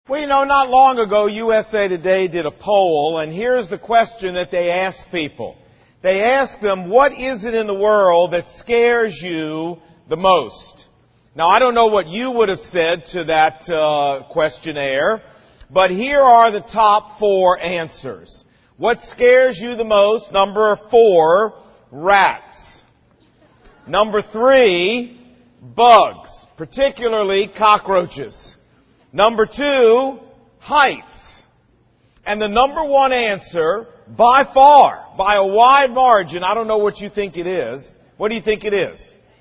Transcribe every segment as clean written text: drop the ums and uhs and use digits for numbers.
Well, not long ago, USA Today did a poll, and here's the question that they asked people. They asked them, what is it in the world that scares you the most? Now, I don't know what you would have said to that questionnaire, but here are the top 4 answers. What scares you the most? Number 4, rats. Number 3, bugs, particularly cockroaches. Number 2, heights. And the number 1 answer, by far, by a wide margin, I don't know what you think it is. What do you think it is?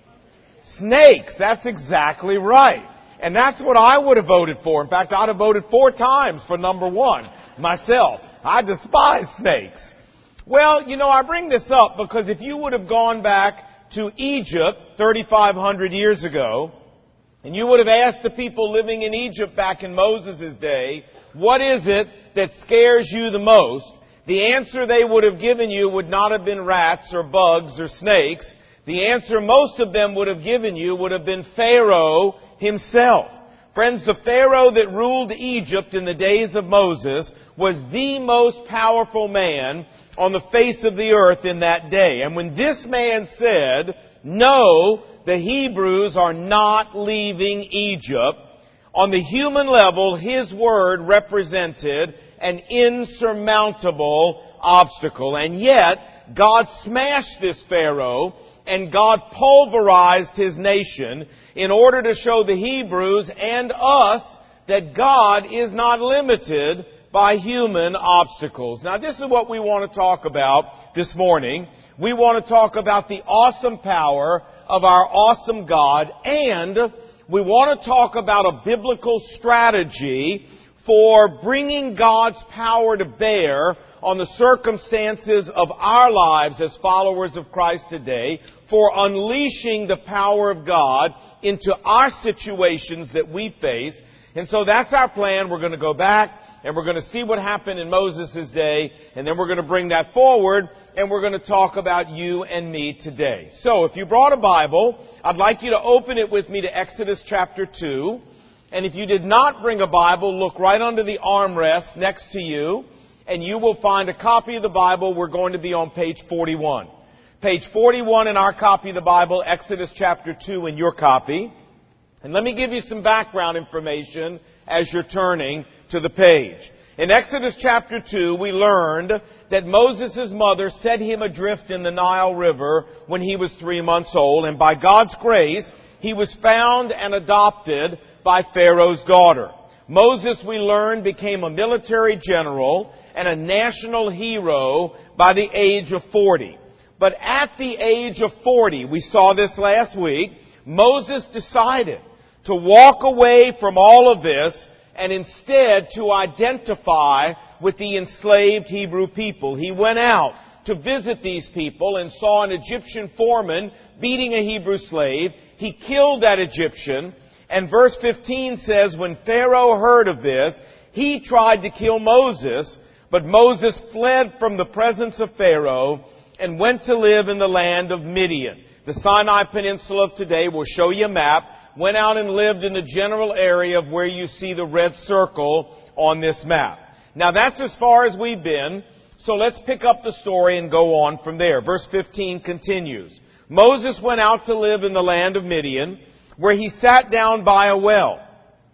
Snakes. That's exactly right. And that's what I would have voted for. In fact, I'd have voted 4 times for number 1 myself. I despise snakes. Well, I bring this up because if you would have gone back to Egypt 3,500 years ago, and you would have asked the people living in Egypt back in Moses' day, what is it that scares you the most? The answer they would have given you would not have been rats or bugs or snakes. The answer most of them would have given you would have been Pharaoh himself. Friends, the Pharaoh that ruled Egypt in the days of Moses was the most powerful man on the face of the earth in that day. And when this man said, no, the Hebrews are not leaving Egypt, on the human level, his word represented an insurmountable obstacle. And yet, God smashed this Pharaoh, and God pulverized his nation in order to show the Hebrews and us that God is not limited by human obstacles. Now, this is what we want to talk about this morning. We want to talk about the awesome power of our awesome God, and we want to talk about a biblical strategy for bringing God's power to bear on the circumstances of our lives as followers of Christ today, for unleashing the power of God into our situations that we face. And so that's our plan. We're going to go back and we're going to see what happened in Moses' day, and then we're going to bring that forward, and we're going to talk about you and me today. So if you brought a Bible, I'd like you to open it with me to Exodus chapter 2. And if you did not bring a Bible, look right under the armrest next to you, and you will find a copy of the Bible. We're going to be on page 41. Page 41 in our copy of the Bible, Exodus chapter 2 in your copy. And let me give you some background information as you're turning to the page. In Exodus chapter 2, we learned that Moses' mother set him adrift in the Nile River when he was 3 months old, and by God's grace, he was found and adopted by Pharaoh's daughter. Moses, we learned, became a military general and a national hero by the age of 40. But at the age of 40, we saw this last week, Moses decided to walk away from all of this and instead to identify with the enslaved Hebrew people. He went out to visit these people and saw an Egyptian foreman beating a Hebrew slave. He killed that Egyptian. And verse 15 says, when Pharaoh heard of this, he tried to kill Moses, but Moses fled from the presence of Pharaoh and went to live in the land of Midian. The Sinai Peninsula of today, we'll show you a map, went out and lived in the general area of where you see the red circle on this map. Now that's as far as we've been, so let's pick up the story and go on from there. Verse 15 continues. Moses went out to live in the land of Midian, where he sat down by a well.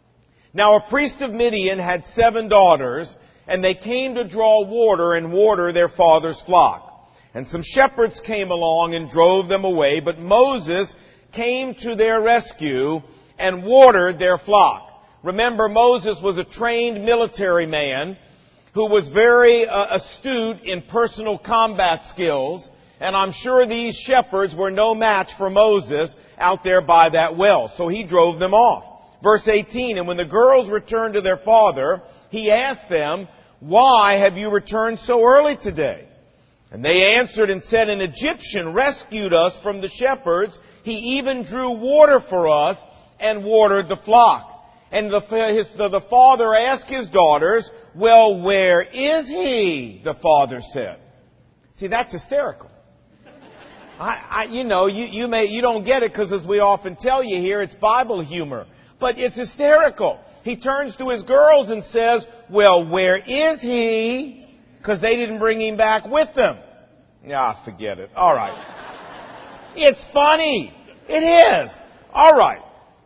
Now a priest of Midian had 7 daughters, and they came to draw water and water their father's flock. And some shepherds came along and drove them away, but Moses came to their rescue and watered their flock. Remember, Moses was a trained military man who was very astute in personal combat skills, and I'm sure these shepherds were no match for Moses out there by that well. So he drove them off. Verse 18, and when the girls returned to their father, he asked them, why have you returned so early today? And they answered and said, an Egyptian rescued us from the shepherds. He even drew water for us and watered the flock. And the father asked his daughters, well, where is he? The father said. See, that's hysterical. You don't get it because, as we often tell you here, it's Bible humor. But it's hysterical. he turns to his girls and says, well, where is he? Because they didn't bring him back with them. Ah, forget it. All right. It's funny. It is. All right.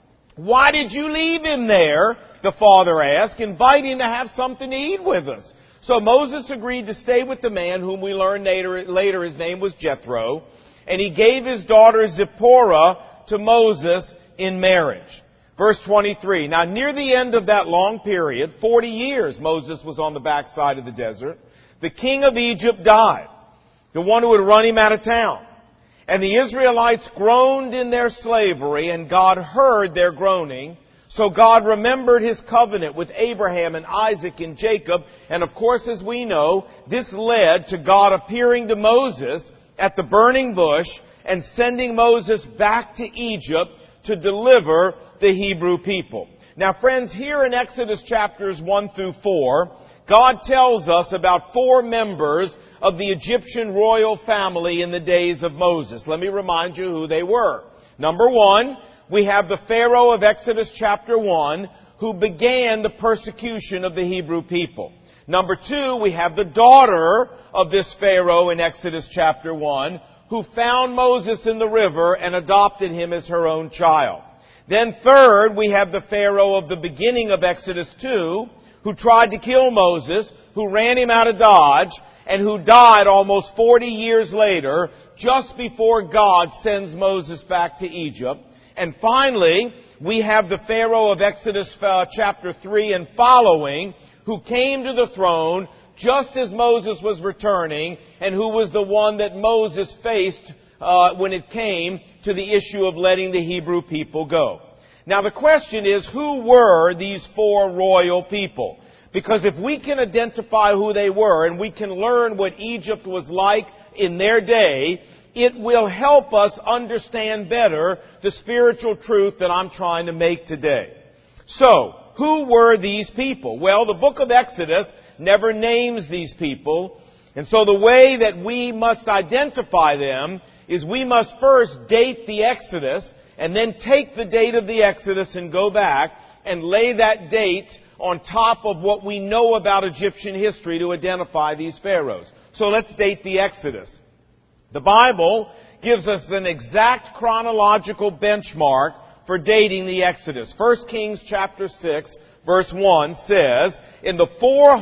Why did you leave him there? The father asked. Invite him to have something to eat with us. So Moses agreed to stay with the man whom we learned later his name was Jethro. And he gave his daughter Zipporah to Moses in marriage. Verse 23. Now near the end of that long period, 40 years Moses was on the backside of the desert, the king of Egypt died, the one who had run him out of town. And the Israelites groaned in their slavery, and God heard their groaning. So God remembered His covenant with Abraham and Isaac and Jacob. And of course, as we know, this led to God appearing to Moses at the burning bush and sending Moses back to Egypt to deliver the Hebrew people. Now friends, here in Exodus chapters 1 through 4, God tells us about 4 members of the Egyptian royal family in the days of Moses. Let me remind you who they were. Number 1, we have the Pharaoh of Exodus chapter 1, who began the persecution of the Hebrew people. Number 2, we have the daughter of this Pharaoh in Exodus chapter 1, who found Moses in the river and adopted him as her own child. Then third, we have the Pharaoh of the beginning of Exodus 2, who tried to kill Moses, who ran him out of Dodge, and who died almost 40 years later, just before God sends Moses back to Egypt. And finally, we have the Pharaoh of Exodus chapter 3 and following, who came to the throne just as Moses was returning, and who was the one that Moses faced when it came to the issue of letting the Hebrew people go. Now the question is, who were these 4 royal people? Because if we can identify who they were, and we can learn what Egypt was like in their day, it will help us understand better the spiritual truth that I'm trying to make today. So, who were these people? Well, the book of Exodus never names these people, and so the way that we must identify them is we must first date the Exodus, and then take the date of the Exodus and go back and lay that date on top of what we know about Egyptian history to identify these pharaohs. So let's date the Exodus. The Bible gives us an exact chronological benchmark for dating the Exodus. 1 Kings chapter 6 verse 1 says, in the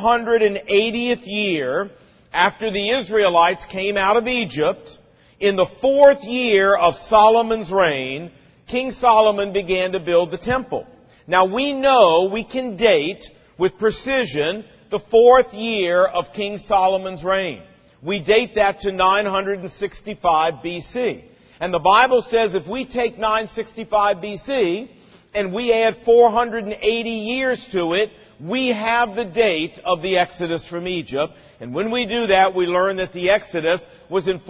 480th year after the Israelites came out of Egypt, in the 4th year of Solomon's reign, King Solomon began to build the temple. Now we know we can date with precision the 4th year of King Solomon's reign. We date that to 965 BC. And the Bible says if we take 965 BC and we add 480 years to it, we have the date of the Exodus from Egypt. And when we do that, we learn that the Exodus was in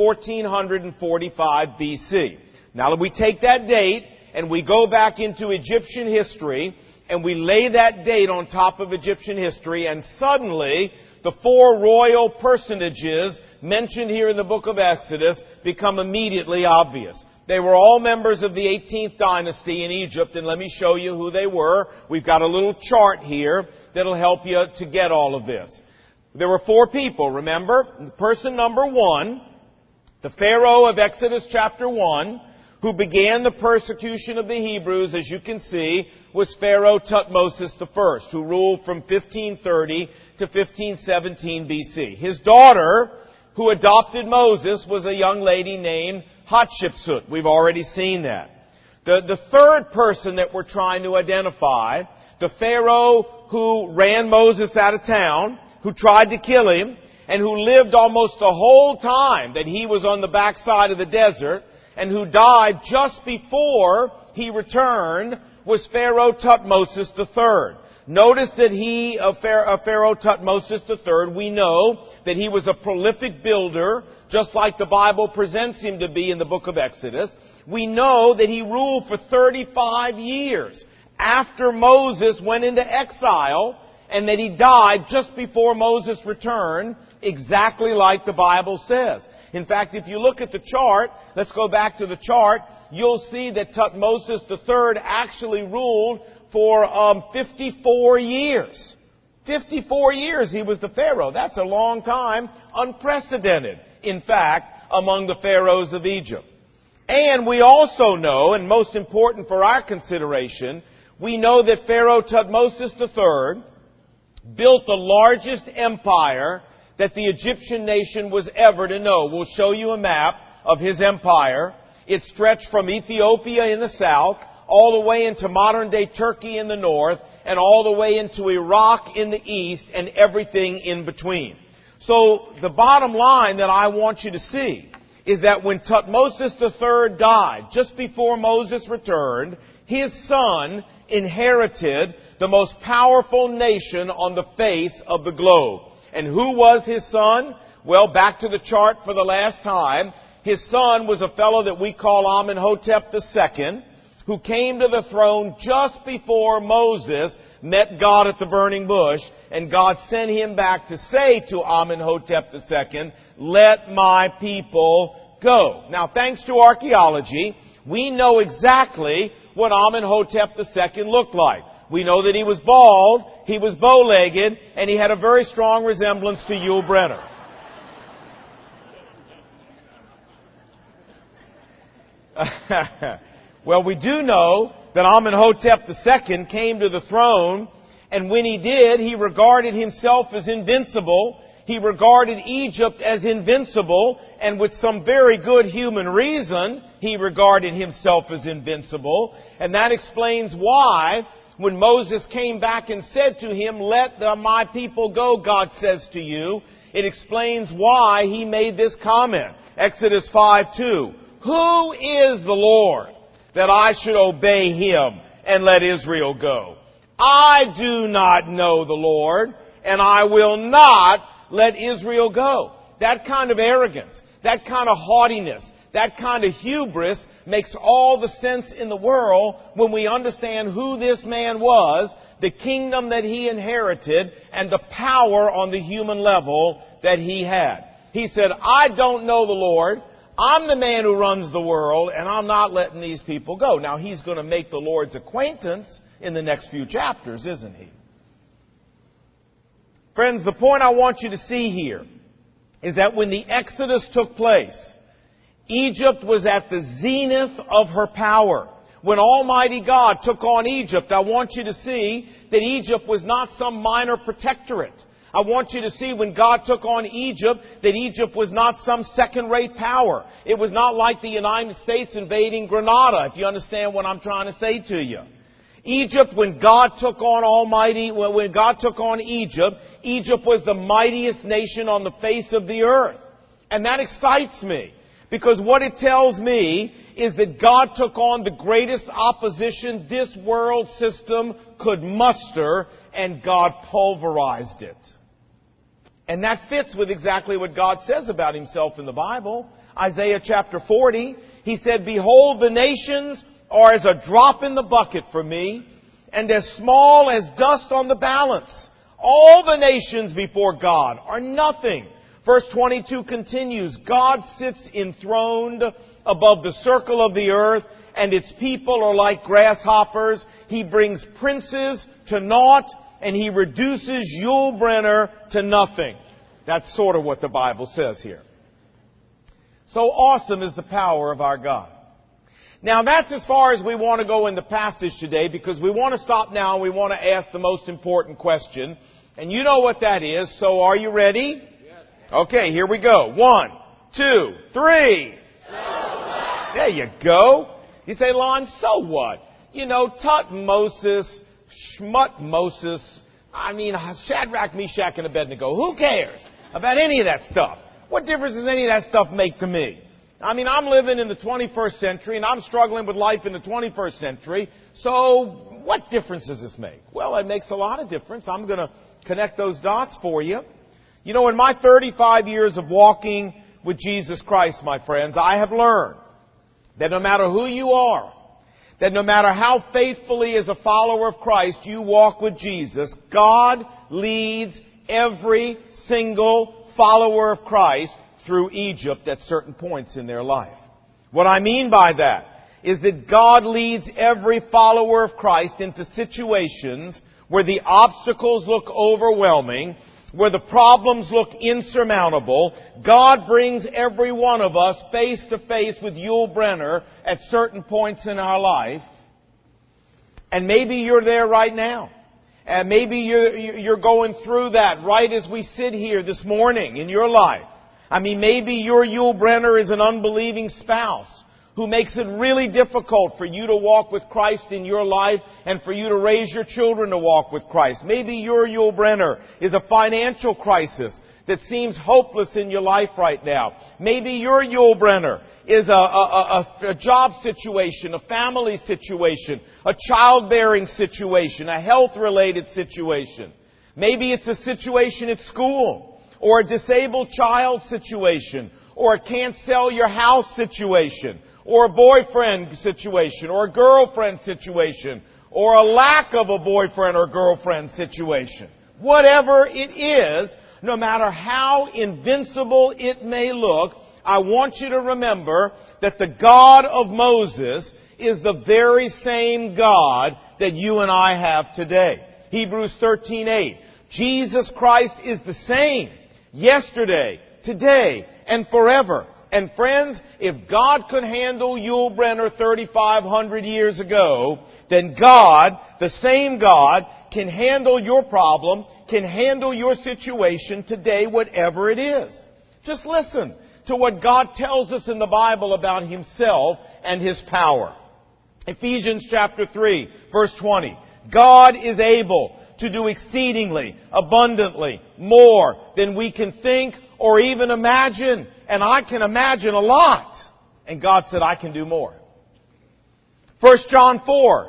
1445 BC. Now we take that date and we go back into Egyptian history and we lay that date on top of Egyptian history, and suddenly the 4 royal personages mentioned here in the book of Exodus become immediately obvious. They were all members of the 18th dynasty in Egypt, and let me show you who they were. We've got a little chart here that'll help you to get all of this. There were 4 people, remember? Person number 1, the Pharaoh of Exodus chapter 1, who began the persecution of the Hebrews, as you can see, was Pharaoh Thutmose I, who ruled from 1530 to 1517 BC. His daughter, who adopted Moses, was a young lady named Hatshepsut. We've already seen that. The third person that we're trying to identify, the Pharaoh who ran Moses out of town, who tried to kill him, and who lived almost the whole time that he was on the backside of the desert, and who died just before he returned, was Pharaoh Thutmose III. Notice that Pharaoh Thutmose III, we know that he was a prolific builder, just like the Bible presents him to be in the book of Exodus. We know that he ruled for 35 years after Moses went into exile, and that he died just before Moses returned, exactly like the Bible says. In fact, if you look at the chart, let's go back to the chart, you'll see that Thutmose III actually ruled for 54 years. 54 years he was the Pharaoh. That's a long time, unprecedented, in fact, among the pharaohs of Egypt. And we also know, and most important for our consideration, we know that Pharaoh Thutmose III built the largest empire that the Egyptian nation was ever to know. We'll show you a map of his empire. It stretched from Ethiopia in the south, all the way into modern-day Turkey in the north, and all the way into Iraq in the east, and everything in between. So the bottom line that I want you to see is that when Thutmose III died, just before Moses returned, his son inherited the most powerful nation on the face of the globe. And who was his son? Well, back to the chart for the last time. His son was a fellow that we call Amenhotep II, who came to the throne just before Moses met God at the burning bush, and God sent him back to say to Amenhotep II, "Let my people go." Now, thanks to archaeology, we know exactly what Amenhotep II looked like. We know that he was bald, he was bow-legged, and he had a very strong resemblance to Yul Brynner. Well, we do know that Amenhotep II came to the throne, and when he did, he regarded himself as invincible. He regarded Egypt as invincible, and with some very good human reason, he regarded himself as invincible. And that explains why, when Moses came back and said to him, "Let my people go," God says to you, it explains why he made this comment. Exodus 5:2. "Who is the Lord that I should obey him and let Israel go? I do not know the Lord, and I will not let Israel go." That kind of arrogance, that kind of haughtiness, that kind of hubris makes all the sense in the world when we understand who this man was, the kingdom that he inherited, and the power on the human level that he had. He said, "I don't know the Lord. I'm the man who runs the world, and I'm not letting these people go." Now, he's going to make the Lord's acquaintance in the next few chapters, isn't he? Friends, the point I want you to see here is that when the Exodus took place, Egypt was at the zenith of her power. When Almighty God took on Egypt, I want you to see that Egypt was not some minor protectorate. I want you to see when God took on Egypt, that Egypt was not some second-rate power. It was not like the United States invading Grenada, if you understand what I'm trying to say to you. Egypt, when God took on Egypt, Egypt was the mightiest nation on the face of the earth. And that excites me, because what it tells me is that God took on the greatest opposition this world system could muster, and God pulverized it. And that fits with exactly what God says about himself in the Bible. Isaiah chapter 40, he said, "Behold, the nations are as a drop in the bucket for me, and as small as dust on the balance. All the nations before God are nothing." Verse 22 continues, "God sits enthroned above the circle of the earth, and its people are like grasshoppers. He brings princes to naught, and he reduces Yul Brynner to nothing." That's sort of what the Bible says here. So awesome is the power of our God. Now that's as far as we want to go in the passage today, because we want to stop now and we want to ask the most important question. And you know what that is, so are you ready? Yes. Okay, here we go. 1, 2, 3. So what? There you go. You say, "Lon, so what? You know, Thutmose, Schmutmoses, Shadrach, Meshach, and Abednego. Who cares about any of that stuff? What difference does any of that stuff make to me? I'm living in the 21st century, and I'm struggling with life in the 21st century, so what difference does this make?" Well, it makes a lot of difference. I'm going to connect those dots for you. You know, in my 35 years of walking with Jesus Christ, my friends, I have learned that no matter who you are, that no matter how faithfully as a follower of Christ you walk with Jesus, God leads every single follower of Christ through Egypt at certain points in their life. What I mean by that is that God leads every follower of Christ into situations where the obstacles look overwhelming, where the problems look insurmountable. God brings every one of us face to face with Yul Brynner at certain points in our life. And maybe you're there right now. And maybe you're going through that right as we sit here this morning in your life. I mean, maybe your Yul Brynner is an unbelieving spouse who makes it really difficult for you to walk with Christ in your life and for you to raise your children to walk with Christ. Maybe your Yul Brynner is a financial crisis that seems hopeless in your life right now. Maybe your Yul Brynner is a job situation, a family situation, a childbearing situation, a health-related situation. Maybe it's a situation at school, or a disabled child situation, or a can't sell your house situation, or a boyfriend situation, or a girlfriend situation, or a lack of a boyfriend or girlfriend situation. Whatever it is, no matter how invincible it may look, I want you to remember that the God of Moses is the very same God that you and I have today. Hebrews 13:8. Jesus Christ is the same yesterday, today, and forever. And friends, if God could handle Yul Brynner 3,500 years ago, then God, the same God, can handle your problem, can handle your situation today, whatever it is. Just listen to what God tells us in the Bible about Himself and His power. Ephesians chapter 3, verse 20. God is able to do exceedingly, abundantly, more than we can think or even imagine. And I can imagine a lot. And God said, I can do more. 1 John 4,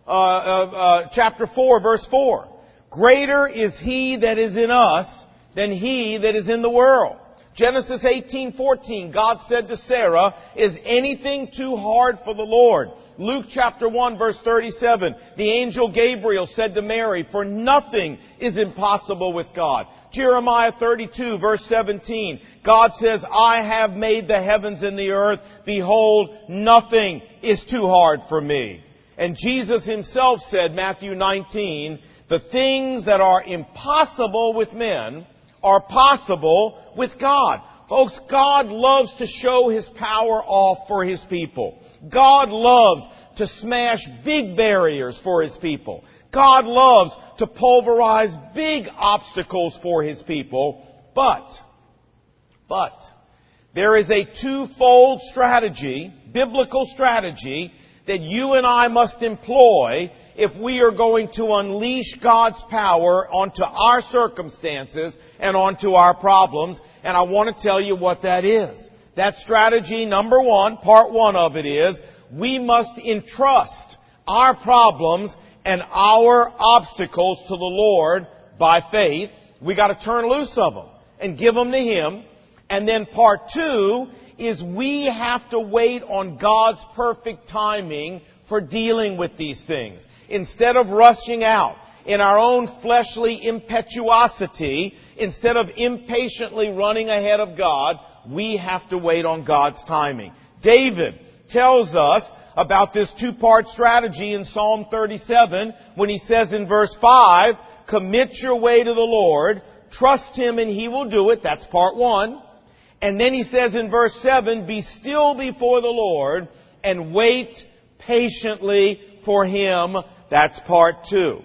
chapter 4, verse 4. Greater is He that is in us than he that is in the world. Genesis 18:14, God said to Sarah, is anything too hard for the Lord? Luke chapter 1, verse 37, the angel Gabriel said to Mary, for nothing is impossible with God. Jeremiah 32, verse 17, God says, I have made the heavens and the earth. Behold, nothing is too hard for me. And Jesus Himself said, Matthew 19, the things that are impossible with men are possible with God. Folks, God loves to show His power off for His people. God loves to smash big barriers for His people. God loves to pulverize big obstacles for His people. But, there is a twofold strategy, biblical strategy, that you and I must employ if we are going to unleash God's power onto our circumstances and onto our problems. And I want to tell you what that is. That strategy, number one, part one of it is, we must entrust our problems and our obstacles to the Lord by faith. We got to turn loose of them and give them to Him. And then part two is we have to wait on God's perfect timing for dealing with these things. Instead of rushing out in our own fleshly impetuosity, instead of impatiently running ahead of God, we have to wait on God's timing. David tells us about this two-part strategy in Psalm 37 when he says in verse 5, commit your way to the Lord, trust Him and He will do it. That's part one. And then he says in verse 7, be still before the Lord and wait patiently for Him. That's part two.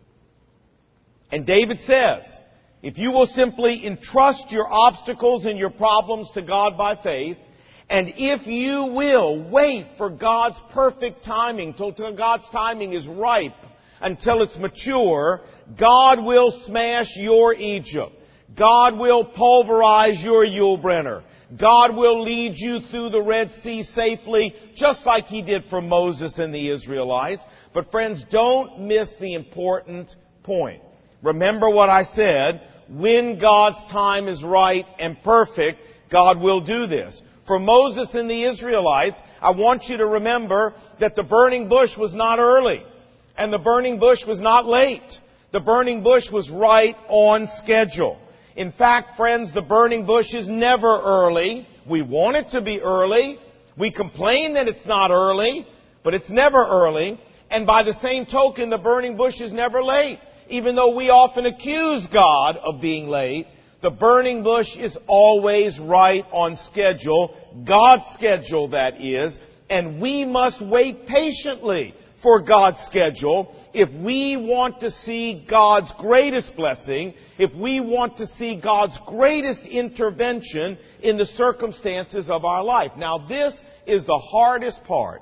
And David says, if you will simply entrust your obstacles and your problems to God by faith, and if you will wait for God's perfect timing, till God's timing is ripe, until it's mature, God will smash your Egypt. God will pulverize your Yul Brynner. God will lead you through the Red Sea safely, just like He did for Moses and the Israelites. But friends, don't miss the important point. Remember what I said. When God's time is right and perfect, God will do this. For Moses and the Israelites, I want you to remember that the burning bush was not early. And the burning bush was not late. The burning bush was right on schedule. In fact, friends, the burning bush is never early. We want it to be early. We complain that it's not early. but it's never early. And by the same token, the burning bush is never late. Even though we often accuse God of being late, the burning bush is always right on schedule. God's schedule, that is. And we must wait patiently for God's schedule if we want to see God's greatest blessing, if we want to see God's greatest intervention in the circumstances of our life. Now, this is the hardest part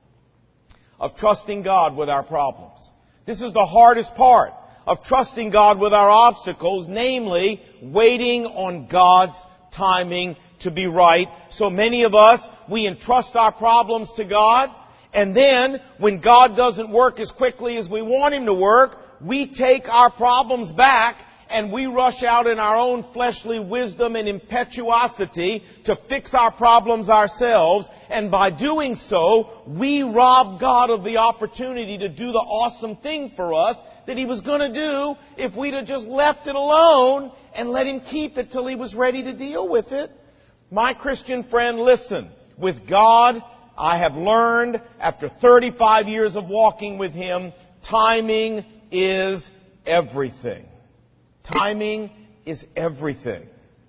of trusting God with our problems. This is the hardest part of trusting God with our obstacles, namely waiting on God's timing to be right. So many of us, we entrust our problems to God, and then when God doesn't work as quickly as we want Him to work, we take our problems back and we rush out in our own fleshly wisdom and impetuosity to fix our problems ourselves. And by doing so, we rob God of the opportunity to do the awesome thing for us that He was going to do if we'd have just left it alone and let Him keep it till He was ready to deal with it. My Christian friend, listen. With God, I have learned after 35 years of walking with Him, timing is everything. Timing is everything.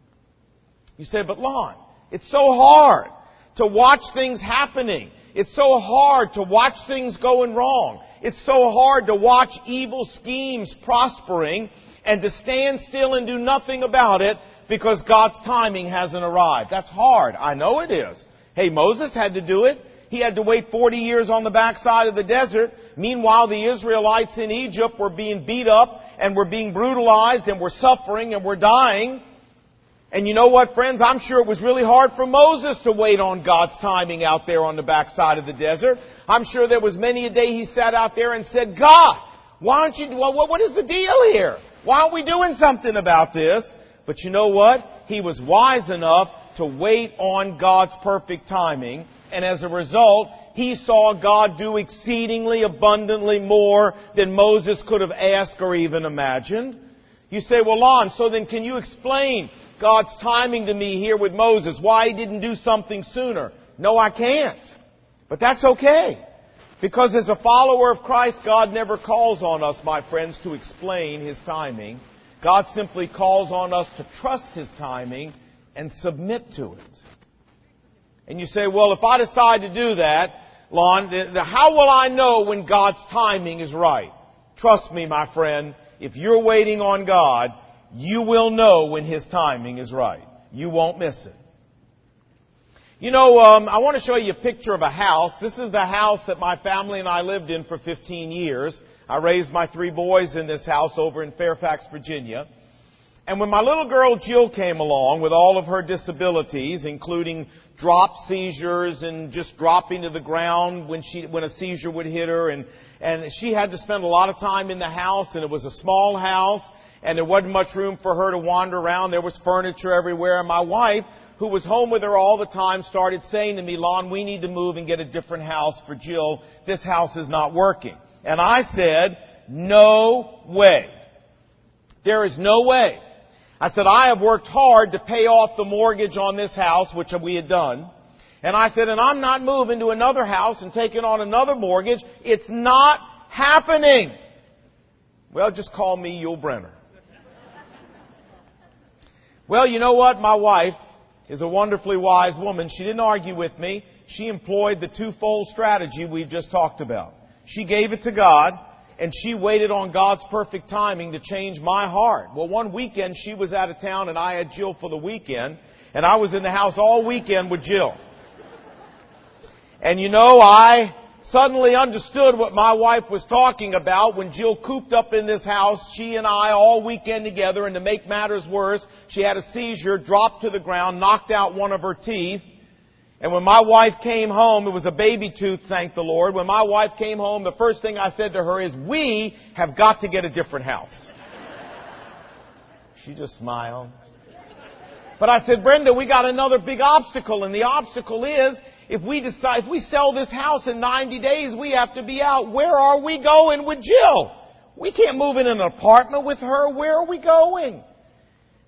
You say, but Lon, it's so hard to watch things happening. It's so hard to watch things going wrong. It's so hard to watch evil schemes prospering and to stand still and do nothing about it because God's timing hasn't arrived. That's hard. I know it is. Hey, Moses had to do it. He had to wait 40 years on the backside of the desert. Meanwhile, the Israelites in Egypt were being beat up and were being brutalized and were suffering and were dying. And you know what, friends? I'm sure it was really hard for Moses to wait on God's timing out there on the backside of the desert. I'm sure there was many a day he sat out there and said, God, why aren't you, what is the deal here? Why aren't we doing something about this? But you know what? He was wise enough to wait on God's perfect timing. And as a result, he saw God do exceedingly abundantly more than Moses could have asked or even imagined. You say, well, Lon, so then can you explain God's timing to me here with Moses? Why He didn't do something sooner? No, I can't. But that's okay. Because as a follower of Christ, God never calls on us, my friends, to explain His timing. God simply calls on us to trust His timing and submit to it. And you say, well, if I decide to do that, Lon, how will I know when God's timing is right? Trust me, my friend, if you're waiting on God, you will know when His timing is right. You won't miss it. You know, I want to show you a picture of a house. This is the house that my family and I lived in for 15 years. I raised my 3 boys in this house over in Fairfax, Virginia. And when my little girl Jill came along with all of her disabilities, including drop seizures and just dropping to the ground when a seizure would hit her, and she had to spend a lot of time in the house, and it was a small house, and there wasn't much room for her to wander around. There was furniture everywhere, and my wife, who was home with her all the time, started saying to me, Lon, we need to move and get a different house for Jill. This house is not working. And I said, no way. There is no way. I said, I have worked hard to pay off the mortgage on this house, which we had done. And I said, and I'm not moving to another house and taking on another mortgage. It's not happening. Well, just call me Yul Brenner. Well, you know what? My wife is a wonderfully wise woman. She didn't argue with me. She employed the twofold strategy we've just talked about. She gave it to God, and she waited on God's perfect timing to change my heart. Well, one weekend she was out of town and I had Jill for the weekend. And I was in the house all weekend with Jill. And you know, I suddenly understood what my wife was talking about when Jill cooped up in this house, she and I all weekend together. And to make matters worse, she had a seizure, dropped to the ground, knocked out one of her teeth. And when my wife came home, it was a baby tooth, thank the Lord. When my wife came home, the first thing I said to her is, we have got to get a different house. She just smiled. But I said, Brenda, we got another big obstacle. And the obstacle is, if we sell this house in 90 days, we have to be out. Where are we going with Jill? We can't move in an apartment with her. Where are we going?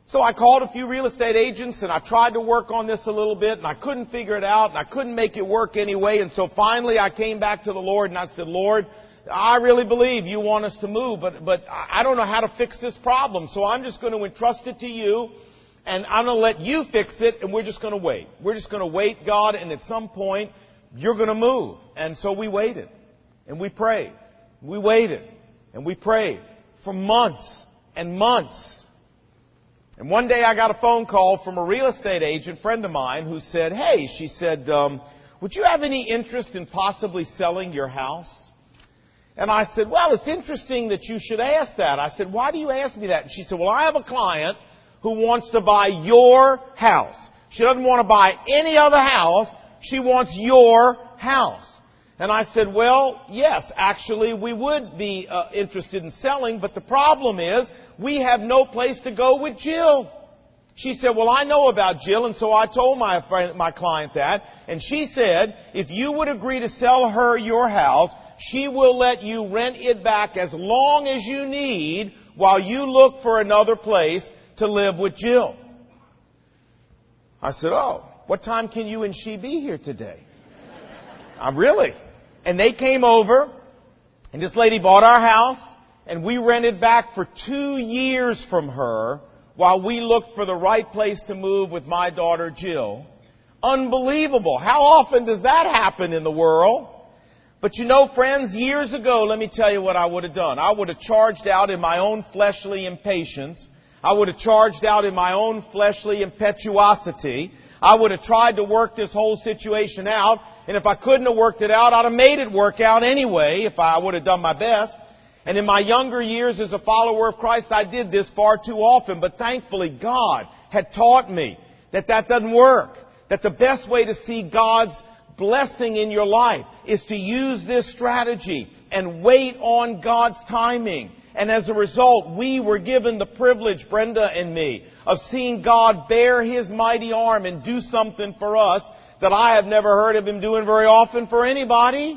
So I called a few real estate agents and I tried to work on this a little bit and I couldn't figure it out and I couldn't make it work anyway. And so finally I came back to the Lord and I said, Lord, I really believe you want us to move, but I don't know how to fix this problem. So I'm just going to entrust it to you and I'm going to let you fix it and we're just going to wait. We're just going to wait, God, and at some point you're going to move. And so we waited and we prayed. We waited and we prayed for months and months. And one day I got a phone call from a real estate agent friend of mine who said, hey, she said, would you have any interest in possibly selling your house? And I said, well, it's interesting that you should ask that. I said, why do you ask me that? And she said, well, I have a client who wants to buy your house. She doesn't want to buy any other house. She wants your house. And I said, well, yes, actually, we would be interested in selling, but the problem is we have no place to go with Jill. She said, well, I know about Jill, and so I told my client that, and she said, if you would agree to sell her your house, she will let you rent it back as long as you need while you look for another place to live with Jill. I said, oh, what time can you and she be here today? Really? And they came over, and this lady bought our house, and we rented back for 2 years from her while we looked for the right place to move with my daughter Jill. Unbelievable. How often does that happen in the world? But you know, friends, years ago, let me tell you what I would have done. I would have charged out in my own fleshly impatience. I would have charged out in my own fleshly impetuosity. I would have tried to work this whole situation out. And if I couldn't have worked it out, I'd have made it work out anyway if I would have done my best. And in my younger years as a follower of Christ, I did this far too often. But thankfully, God had taught me that that doesn't work. That the best way to see God's blessing in your life is to use this strategy and wait on God's timing. And as a result, we were given the privilege, Brenda and me, of seeing God bear His mighty arm and do something for us that I have never heard of Him doing very often for anybody.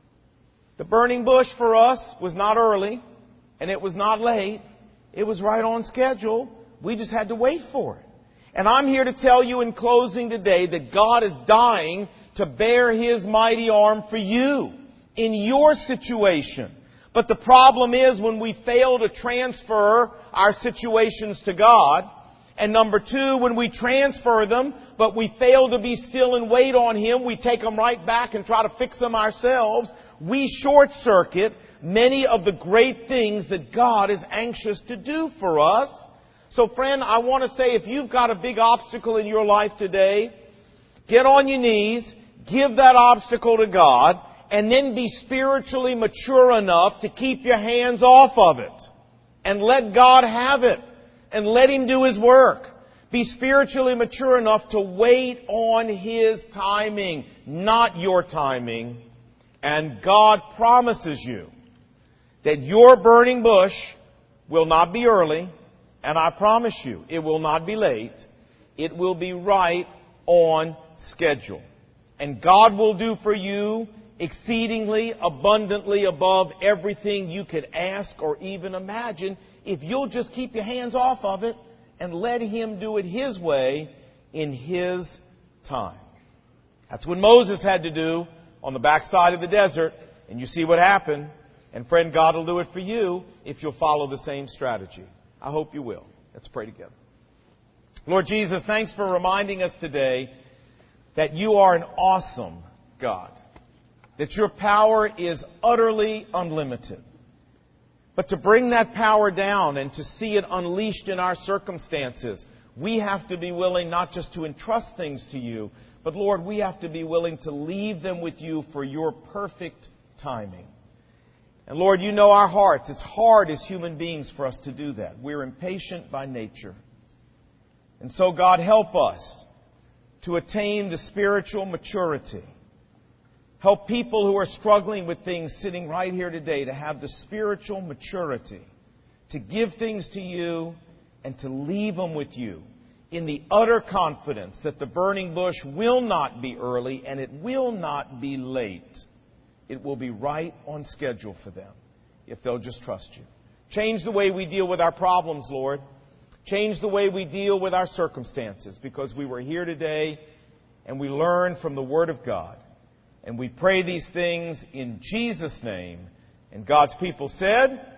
The burning bush for us was not early, and it was not late. It was right on schedule. We just had to wait for it. And I'm here to tell you in closing today that God is dying to bear His mighty arm for you in your situation. But the problem is when we fail to transfer our situations to God, and number two, when we transfer them, but we fail to be still and wait on Him, we take them right back and try to fix them ourselves, we short-circuit many of the great things that God is anxious to do for us. So friend, I want to say if you've got a big obstacle in your life today, get on your knees, give that obstacle to God, and then be spiritually mature enough to keep your hands off of it. And let God have it. And let Him do His work. Be spiritually mature enough to wait on His timing, not your timing. And God promises you that your burning bush will not be early. And I promise you, it will not be late. It will be right on schedule. And God will do for you exceedingly, abundantly above everything you could ask or even imagine if you'll just keep your hands off of it and let Him do it His way in His time. That's what Moses had to do on the backside of the desert, and you see what happened. And friend, God will do it for you if you'll follow the same strategy. I hope you will. Let's pray together. Lord Jesus, thanks for reminding us today that you are an awesome God. That your power is utterly unlimited. But to bring that power down and to see it unleashed in our circumstances, we have to be willing not just to entrust things to you, but Lord, we have to be willing to leave them with you for your perfect timing. And Lord, you know our hearts. It's hard as human beings for us to do that. We're impatient by nature. And so God, help us to attain the spiritual maturity. Help people who are struggling with things sitting right here today to have the spiritual maturity to give things to you and to leave them with you in the utter confidence that the burning bush will not be early and it will not be late. It will be right on schedule for them if they'll just trust you. Change the way we deal with our problems, Lord. change the way we deal with our circumstances, because we were here today and we learned from the Word of God. And we pray these things in Jesus' name. And God's people said,